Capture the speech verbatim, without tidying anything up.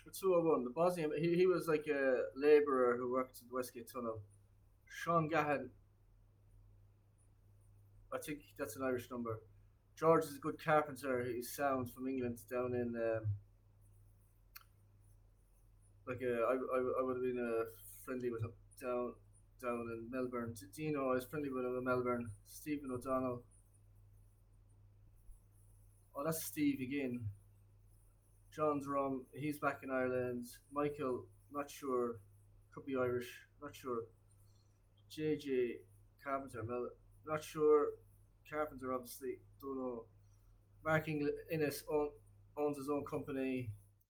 two oh one. The Bosnian. He, he was like a labourer who worked in the Westgate Tunnel. Sean Gahan. I think that's an Irish number. George is a good carpenter. He's sound from England down in um, like uh, I, I, I would have been uh, friendly with him down down in Melbourne. Dino, I was friendly with him in Melbourne. Stephen O'Donnell. Oh, that's Steve again. John's Rum. He's back in Ireland. Michael, not sure. Could be Irish. Not sure. J J Carpenter. Mel, not sure. Carpenter, obviously. Don't know. Mark Ingl- Innes own, owns his own company.